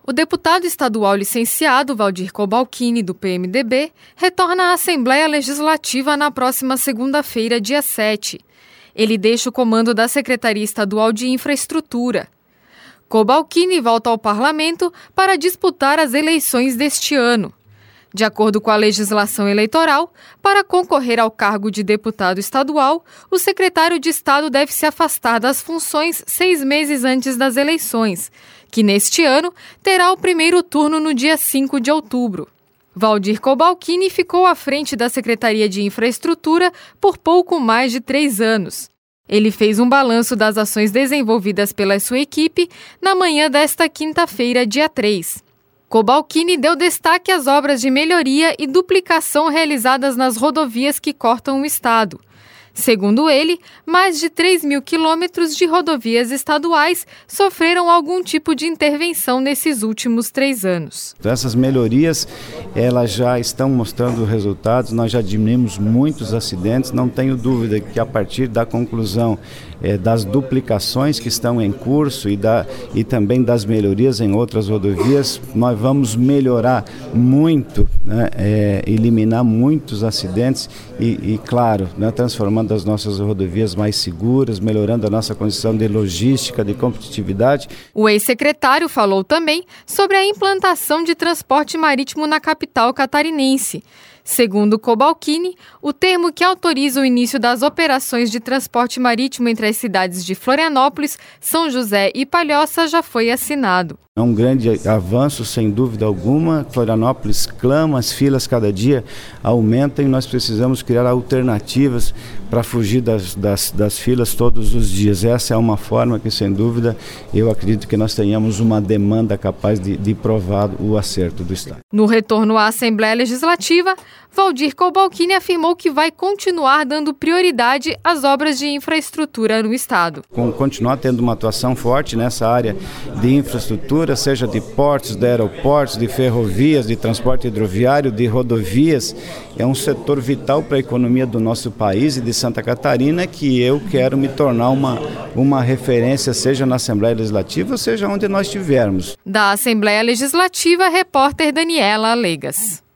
O deputado estadual licenciado Valdir Cobalcini, do PMDB, retorna à Assembleia Legislativa na próxima segunda-feira, dia 7. Ele deixa o comando da Secretaria Estadual de Infraestrutura. Cobalcini volta ao parlamento para disputar as eleições deste ano. De acordo com a legislação eleitoral, para concorrer ao cargo de deputado estadual, o secretário de Estado deve se afastar das funções 6 meses antes das eleições, que neste ano terá o primeiro turno no dia 5 de outubro. Valdir Cobalcini ficou à frente da Secretaria de Infraestrutura por pouco mais de 3 anos. Ele fez um balanço das ações desenvolvidas pela sua equipe na manhã desta quinta-feira, dia 3. Cobalcini deu destaque às obras de melhoria e duplicação realizadas nas rodovias que cortam o estado. Segundo ele, mais de 3.000 quilômetros de rodovias estaduais sofreram algum tipo de intervenção nesses últimos 3 anos. Essas melhorias, elas já estão mostrando resultados, nós já diminuímos muitos acidentes, não tenho dúvida que a partir da conclusão das duplicações que estão em curso e também das melhorias em outras rodovias, nós vamos melhorar muito, né, eliminar muitos acidentes e claro, né, transformando as nossas rodovias mais seguras, melhorando a nossa condição de logística, de competitividade. O ex-secretário falou também sobre a implantação de transporte marítimo na capital catarinense. Segundo Cobalcini, o termo que autoriza o início das operações de transporte marítimo entre as cidades de Florianópolis, São José e Palhoça já foi assinado. É um grande avanço, sem dúvida alguma. Florianópolis clama, as filas cada dia aumentam e nós precisamos criar alternativas para fugir das filas todos os dias. Essa é uma forma que, sem dúvida, eu acredito que nós tenhamos uma demanda capaz de provar o acerto do Estado. No retorno à Assembleia Legislativa, Valdir Cobalcini afirmou que vai continuar dando prioridade às obras de infraestrutura no Estado. Continuar tendo uma atuação forte nessa área de infraestrutura, seja de portos, de aeroportos, de ferrovias, de transporte hidroviário, de rodovias, é um setor vital para a economia do nosso país e de Santa Catarina, que eu quero me tornar uma referência, seja na Assembleia Legislativa, seja onde nós estivermos. Da Assembleia Legislativa, repórter Daniela Alegas.